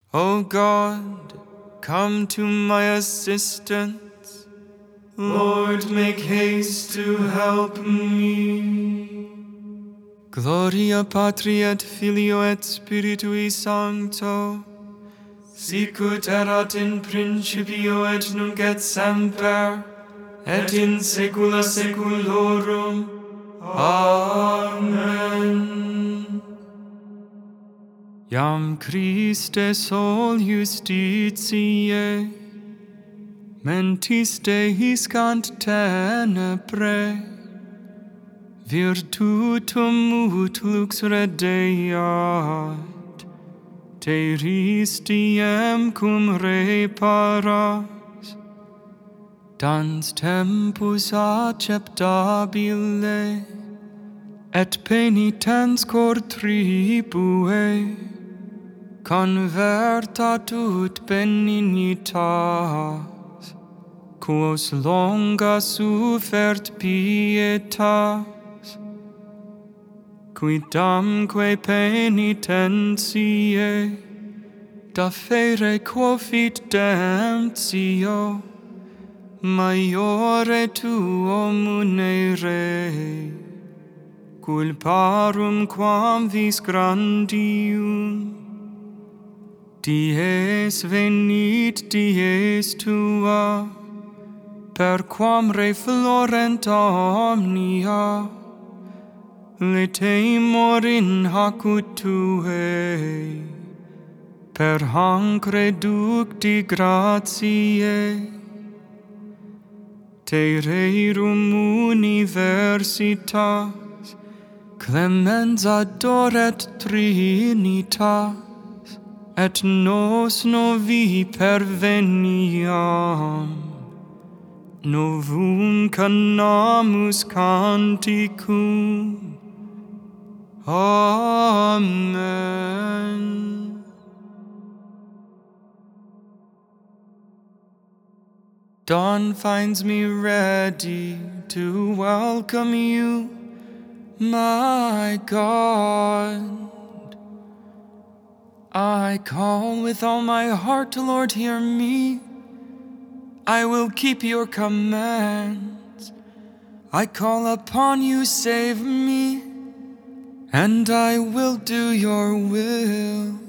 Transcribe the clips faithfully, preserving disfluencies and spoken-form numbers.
O God, come to my assistance. Lord, make haste to help me. Gloria Patri et Filio et Spiritui Sancto, sicut erat in principio et nunc et semper, et in saecula saeculorum. Amen. Iam Christe sol justitiae, mentis Deis cant tenebrae, virtutum ut lux redeat, teris diem cum reparas, dans tempus acceptabile, et penitens cor tribue, convertat ut benignitas, quos longa suffert pietas, quidamque penitentiae, da fere quo fit demptio, maiore tuo munere, culparum quam vis grandium. Dies venit dies tua, per quam reflorent omnia, letemor in hacut tuae, per hanc reducti gratiae, te rerum universitas, clemens adoret Trinitas, et nos novi perveniam, novum canamus canticum. Amen. Dawn finds me ready to welcome you, my God. I call with all my heart, Lord, hear me. I will keep your commands. I call upon you, save me, and I will do your will.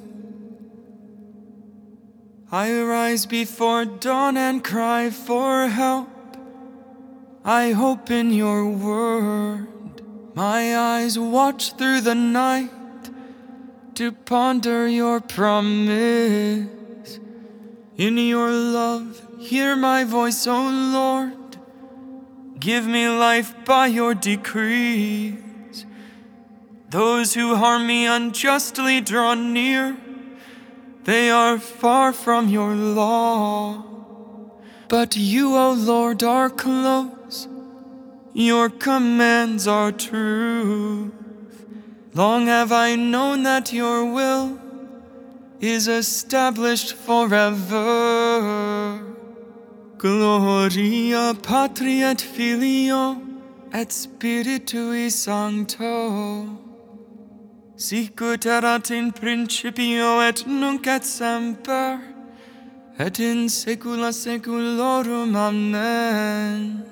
I rise before dawn and cry for help. I hope in your word. My eyes watch through the night to ponder your promise. In your love, hear my voice, O Lord. Give me life by your decrees. Those who harm me unjustly draw near. They are far from your law. But you, O Lord, are close. Your commands are true. Long have I known that your will is established forever. Gloria Patri et Filio et Spiritui Sancto, sicut erat in principio et nunc et semper, et in saecula saeculorum. Amen.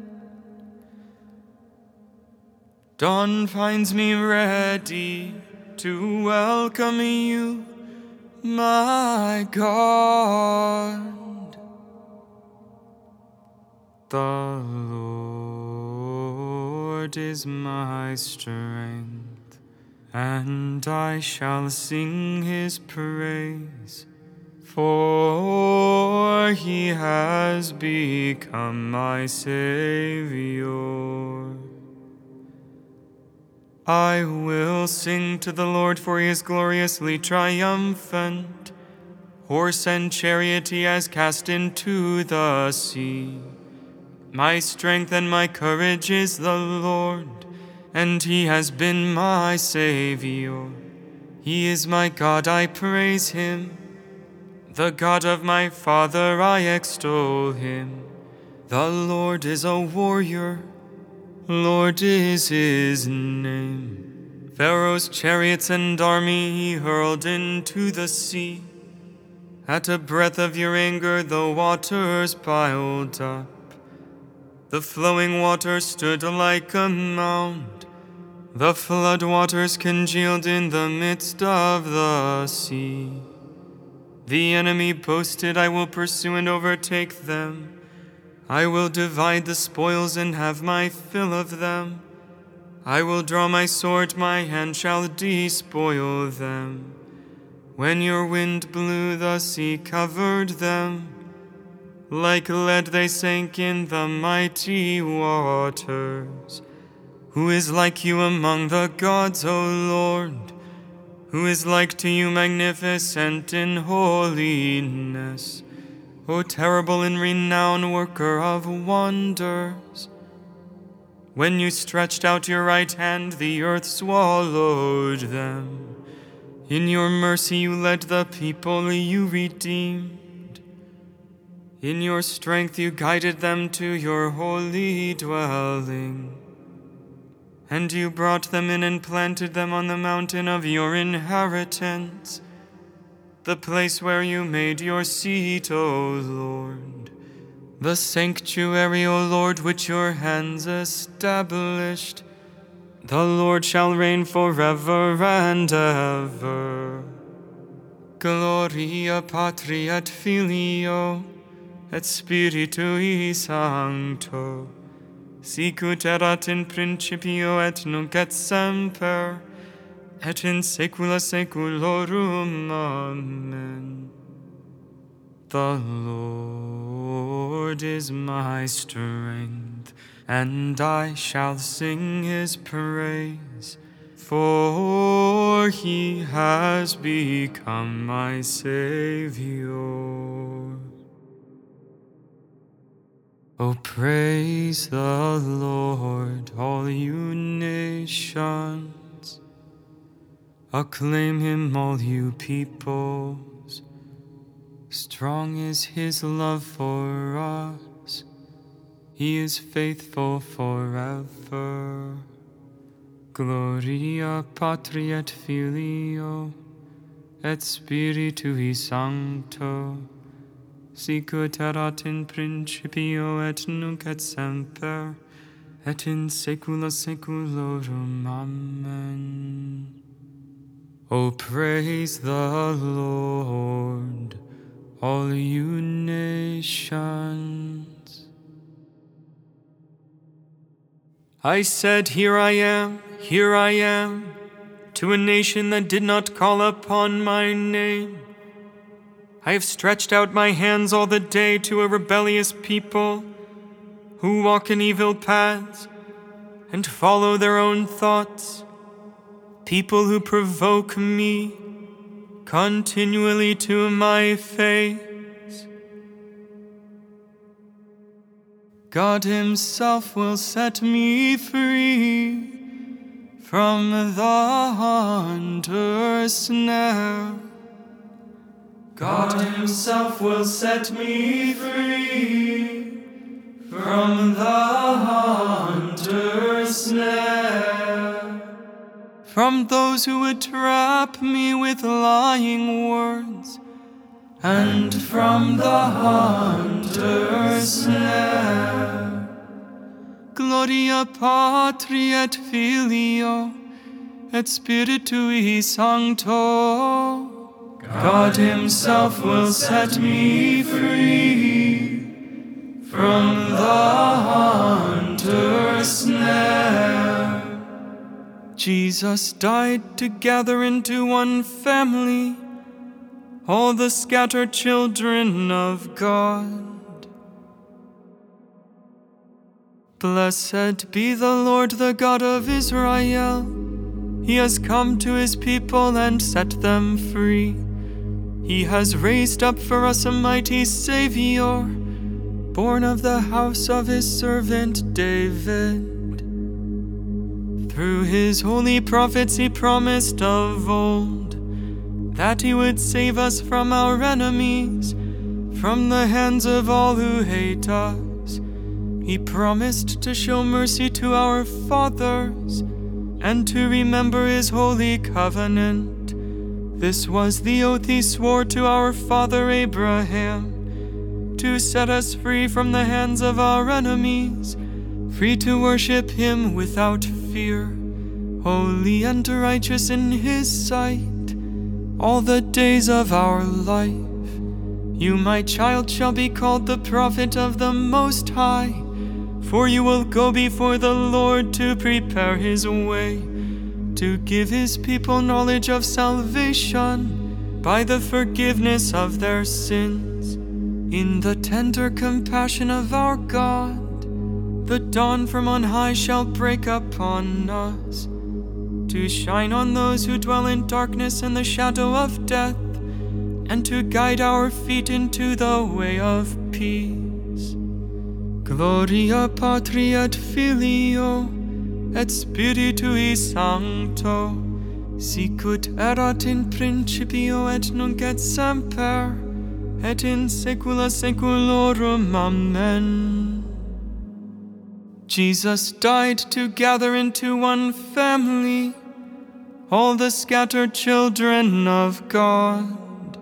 Dawn finds me ready to welcome you, my God. The Lord is my strength, and I shall sing his praise, for he has become my Savior. I will sing to the Lord, for he is gloriously triumphant. Horse and chariot he has cast into the sea. My strength and my courage is the Lord, and he has been my Savior. He is my God, I praise him. The God of my father, I extol him. The Lord is a warrior. Lord is his name. Pharaoh's chariots and army he hurled into the sea. At a breath of your anger, the waters piled up. The flowing water stood like a mound. The flood waters congealed in the midst of the sea. The enemy boasted, I will pursue and overtake them. I will divide the spoils and have my fill of them. I will draw my sword, my hand shall despoil them. When your wind blew, the sea covered them. Like lead they sank in the mighty waters. Who is like you among the gods, O Lord? Who is like to you, magnificent in holiness? O terrible in renown, worker of wonders. When you stretched out your right hand, the earth swallowed them. In your mercy you led the people you redeemed. In your strength you guided them to your holy dwelling. And you brought them in and planted them on the mountain of your inheritance, the place where you made your seat, O Lord. The sanctuary, O Lord, which your hands established. The Lord shall reign forever and ever. Gloria Patri et Filio et Spiritui Sancto, sicut erat in principio et nunc et semper, et in saecula saeculorum. Amen. The Lord is my strength, and I shall sing his praise, for he has become my Savior. Oh, praise the Lord, all you nations. Acclaim him, all you peoples. Strong is his love for us. He is faithful forever. Gloria Patri et Filio et Spiritui Sancto, sicut erat in principio et nunc et semper, et in saecula saeculorum. Amen. Oh, praise the Lord, all you nations. I said, here I am, here I am, to a nation that did not call upon my name. I have stretched out my hands all the day to a rebellious people who walk in evil paths and follow their own thoughts, people who provoke me continually to my face. God himself will set me free from the hunter's snare. God himself will set me free from the hunter's snare, from those who would trap me with lying words, and from the hunter's snare. Gloria Patri et Filio et Spiritui Sancto. God himself will set me free from the hunter's snare. Jesus died to gather into one family all the scattered children of God. Blessed be the Lord, the God of Israel. He has come to his people and set them free. He has raised up for us a mighty Savior, born of the house of his servant David. Through his holy prophets he promised of old that he would save us from our enemies, from the hands of all who hate us. He promised to show mercy to our fathers and to remember his holy covenant, This was the oath he swore to our father Abraham, to set us free from the hands of our enemies, free to worship him without fear, holy and righteous in his sight, all the days of our life. You, my child, shall be called the prophet of the Most High, for you will go before the Lord to prepare his way, to give his people knowledge of salvation by the forgiveness of their sins. In the tender compassion of our God, the dawn from on high shall break upon us, to shine on those who dwell in darkness and the shadow of death, and to guide our feet into the way of peace. Gloria Patri et Filio et Spiritui Sancto, sicut erat in principio et nunc et semper, et in saecula saeculorum. Amen. Jesus died to gather into one family all the scattered children of God.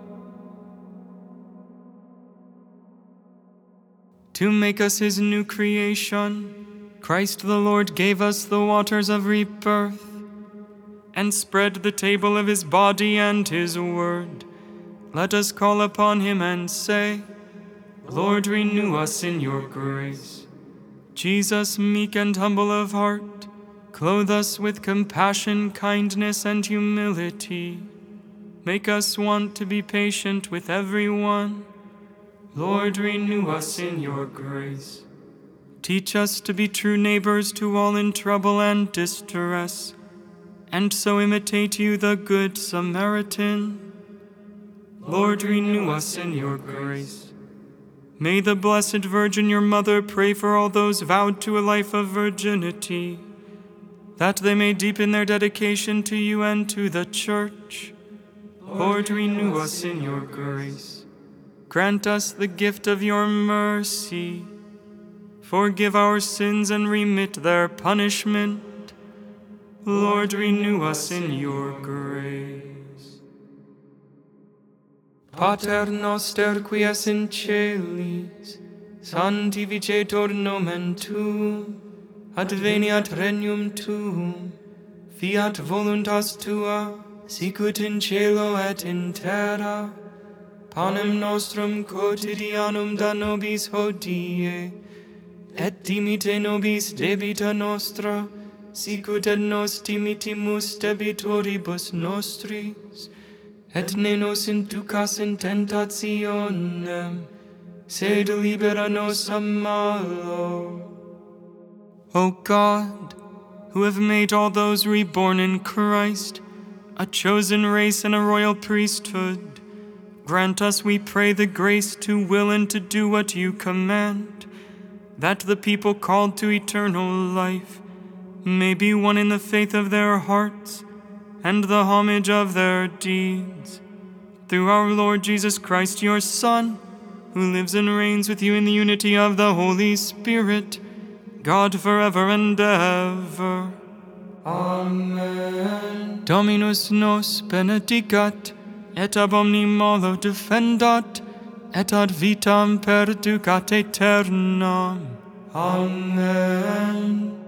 To make us his new creation, Christ the Lord gave us the waters of rebirth, and spread the table of his body and his word. Let us call upon him and say, Lord, renew us in your grace. Jesus, meek and humble of heart, clothe us with compassion, kindness, and humility. Make us want to be patient with everyone. Lord, renew us in your grace. Teach us to be true neighbors to all in trouble and distress, and so imitate you, the Good Samaritan. Lord, renew us in your grace. May the Blessed Virgin, your mother, pray for all those vowed to a life of virginity, that they may deepen their dedication to you and to the Church. Lord, renew us in your grace. Grant us the gift of your mercy. Forgive our sins and remit their punishment. Lord, renew us in your grace. Pater noster, qui es in celis, sanctificetur nomen tuum, adveniat regnum tuum, fiat voluntas tua, sicut in cielo et in terra. Panem nostrum quotidianum da nobis hodie, et dimite nobis debita nostra, sicut et nos dimitimus debitoribus nostris, et ne nos inducas in tentationem, sed libera nos a malo. O God, who have made all those reborn in Christ a chosen race and a royal priesthood, grant us, we pray, the grace to will and to do what you command, that the people called to eternal life may be one in the faith of their hearts and the homage of their deeds. Through our Lord Jesus Christ, your Son, who lives and reigns with you in the unity of the Holy Spirit, God forever and ever. Amen. Dominus nos benedicat, et ab omni malo defendat, et ad vitam perducat aeternam. Amen.